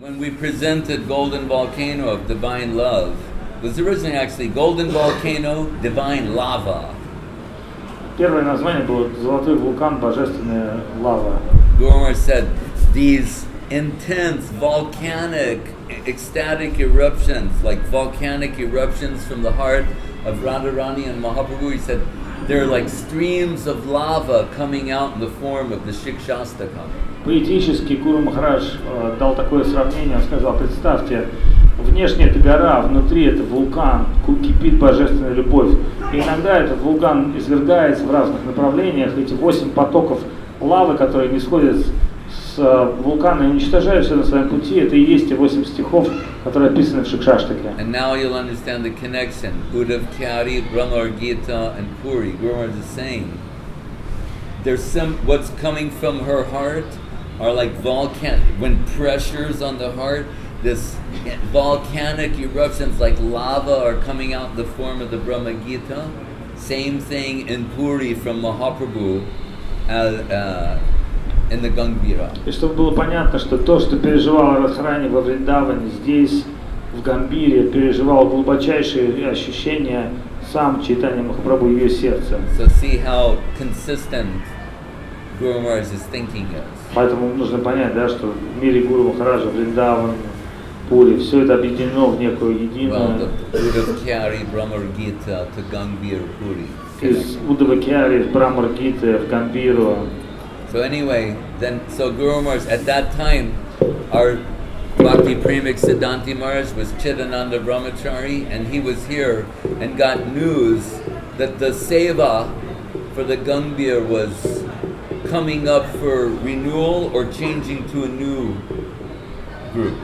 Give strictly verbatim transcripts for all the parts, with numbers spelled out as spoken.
When we presented Golden Volcano of Divine Love, it was originally actually Golden Volcano, Divine Lava. Первое название было «Золотой вулкан, божественная лава». Guru Maharaj said, these intense volcanic, ecstatic eruptions, like volcanic eruptions from the heart of Radharani and Mahaprabhu, he said, they're like streams of lava coming out in the form of the Shikshastakam. Поэтически Гуру Махарадж э, дал такое сравнение, он сказал, представьте, внешне это гора, внутри это вулкан, кипит божественная любовь. И иногда этот вулкан извергается в разных направлениях, эти восемь потоков лавы, которые не сходят с э, вулкана и уничтожают все на своем пути, это и есть те восемь стихов, которые описаны в Шикшаштаке. And now you'll understand the connection. Uddhav Kyari, Brahmar Gita, and Puri. Guru Maharaj is saying, there's some, what's coming from her heart are like volcan, when pressures on the heart, this volcanic eruptions like lava are coming out in the form of the Brahma Gita. Same thing in Puri from Mahaprabhu uh, uh, in the Gangbira. И чтобы было понятно, что то, что переживал Радхарани во Вриндаване, здесь, в Гамбире, переживал глубочайшие ощущения сам Чайтанья Махапрабху в ее сердце. So see how consistent Guru Maharaj is thinking is. Поэтому нужно понять, да, что в мире Гуру Махараджа, Вриндаван, Пури, все это объединено в некую единую. Well, the Uddhavkyari Brahmar Gita to Gangbir Puri. Из Уддавакьяри в Брамар Гиты в Гамбиру. So anyway, then so Guru Maharaj at that time, our Bhakti Premik Siddhanti Maharaj was Chidananda Brahmachari, and he was here and got news that the seva for the Gangbir was coming up for renewal or changing to a new group.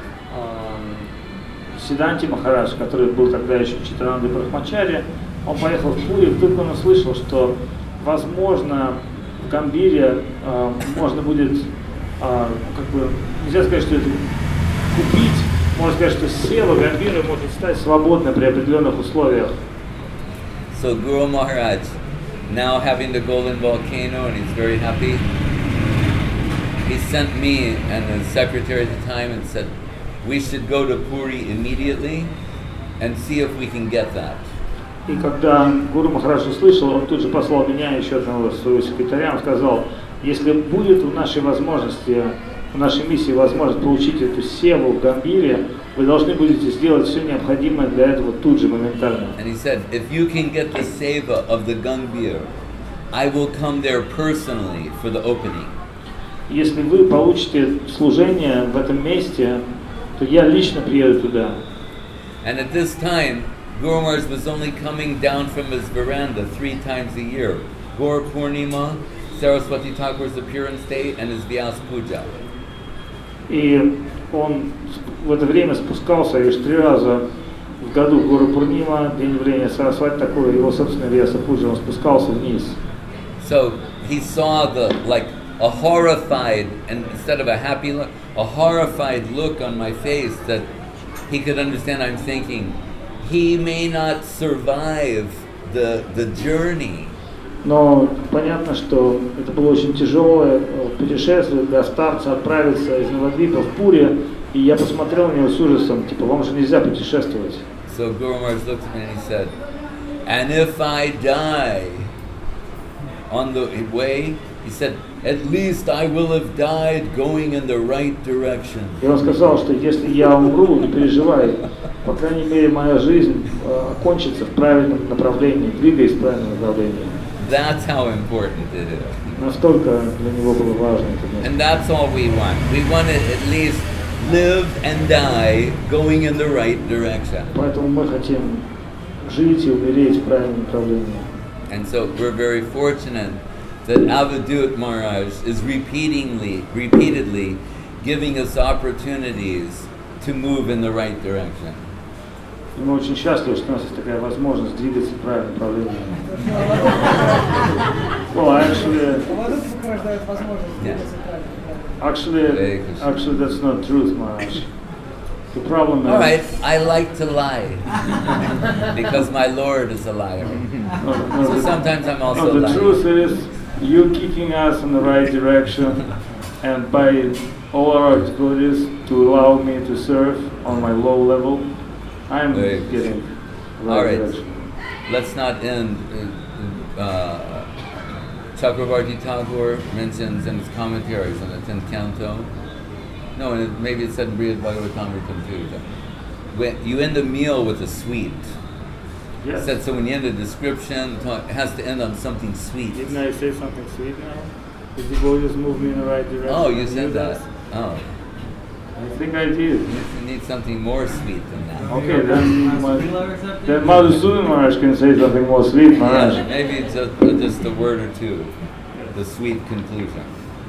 Сиданти Махарадж, который был тогда еще Читананда Брахмачари, он поехал в Пури, вдруг он услышал, что, возможно, в Гамбире э, можно будет, э, как бы, нельзя сказать, что это купить, можно сказать, что сева Гамбира может стать свободной при определенных условиях. So Guru Maharaj, now having the Golden Volcano, and he's very happy, he sent me and the secretary at the time and said, we should go to Puri immediately and see if we can get that. И когда Гуру Махарадж услышал, он тут же послал меня и еще одного своего секретаря, он сказал, если будет у нашей возможности, у нашей миссии возможность получить эту севу в Гамбире, вы должны будете сделать все необходимое для этого тут же, моментально. And he said, if you can get the seva of the Gangbir, I will come there personally for the opening. Если вы получите служение в этом месте, то я лично приеду туда. And at this time, Guru Maharaj was only coming down from his veranda three times a year. Gaur Purnima, Saraswati Thakur's appearance day, and his Vyas Puja. И он в это время спускался лишь три раза в году. Гуру Пурнима, день явления Сарасвати Тхакура, его собственная Vyasa Puja, он спускался вниз. So he saw the, like, a horrified, and instead of a happy look, a horrified look on my face that he could understand I'm thinking, he may not survive the the journey. Но понятно, что это было очень тяжелое путешествие для старца отправиться из Навадвипа в Пури, и я посмотрел на него с ужасом, типа, вам же нельзя путешествовать. So Guru Maharaj looked at me and he said, and if I die on the way, he said, at least I will have died going in the right direction. И он сказал, что если я умру, не переживай, по крайней мере, моя жизнь э, окончится в правильном направлении, двигаясь в правильном направлении. That's how important it is. Настолько для него было важно это место. And that's all we want. We want to at least live and die going in the right direction. Поэтому мы хотим жить и умереть в правильном направлении. And so we're very fortunate that Avadut Maharaj is repeatedly, repeatedly giving us opportunities to move in the right direction. И мы очень счастливы, что у нас есть такая возможность двигаться в правильном направлении. Well, actually, actually, actually, that's not truth, Maharaj. The problem is. All right, I like to lie because my Lord is a liar. No, no, so the, sometimes I'm also no, the lying. truth is, you kicking us in the right direction, and by all our activities, to allow me to serve on my low level. I'm Right. getting right All right. direction. Let's not end. Uh, uh, Chakravarti Tagore mentions in his commentaries on the tenth canto. No, and it, maybe it said in Brihad Bhagavatamritam too. that When you end a meal with a sweet. Yes. It said so when you end a description, it has to end on something sweet. Didn't I say something sweet now? The devotees move me in the right direction. Oh, you and said that. guys? Oh, I think I did. you need something more sweet than that. Okay, then, my, then Madhusudan Maharaj can say something more sweet, Maharaj. Yeah, maybe just just a word or two. The sweet conclusion.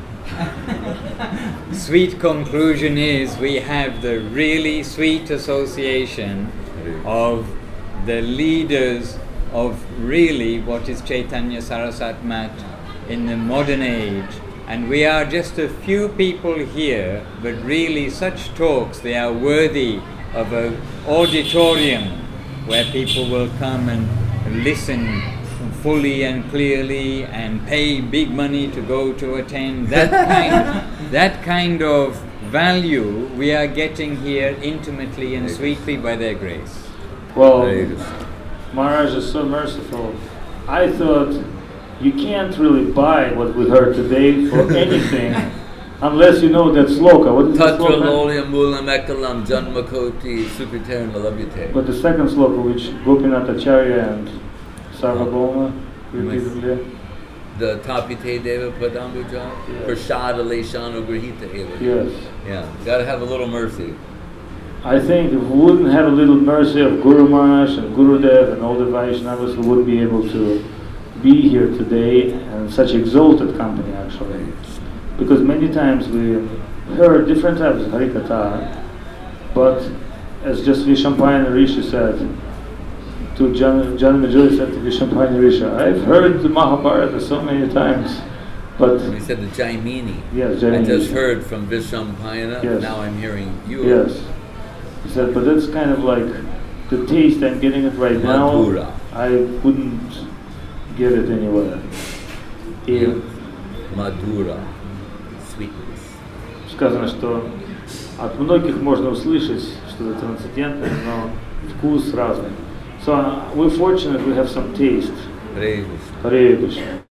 Sweet conclusion is we have the really sweet association of the leaders of really what is Chaitanya Sarasat Mat in the modern age. And we are just a few people here, but really such talks, they are worthy of an auditorium where people will come and listen fully and clearly and pay big money to go to attend. That kind, that kind of value we are getting here intimately and sweetly by their grace. Well, Maharaj is so merciful. I thought you can't really buy what we heard today for anything unless you know that sloka. What is the Tatra sloka? lolyam mulam ekalam janmakoti sukriteran malabhyate. But the second sloka, which Gopinath Acharya and Sarvabhauma repeatedly. The tapite deva padambuja, Yes. prashada leshano grahita eva. Yes. Yeah, gotta have a little mercy. I think if we wouldn't have a little mercy of Guru Maharaj and Gurudev and all the Vaishnavas, we wouldn't be able to be here today and such exalted company actually. Because many times we heard different types of Harikatha, but as just Vishampayana Rishi said, to Jan Janamajuli said to Vishampayana Rishi, I've heard the Mahabharata so many times, but We said the Jaimini. yes, I Jaimini. just heard from Vishampayana, Yes. now I'm hearing you. Yes. He said, but that's kind of like the taste, I'm getting it right Madhura. now. I wouldn't get it anywhere. И Madhura, sweetness. сказано, что от многих можно услышать что-то трансцендентное, но вкус разный. So uh, we're fortunate we have some taste. Hare Krishna. Hare Krishna.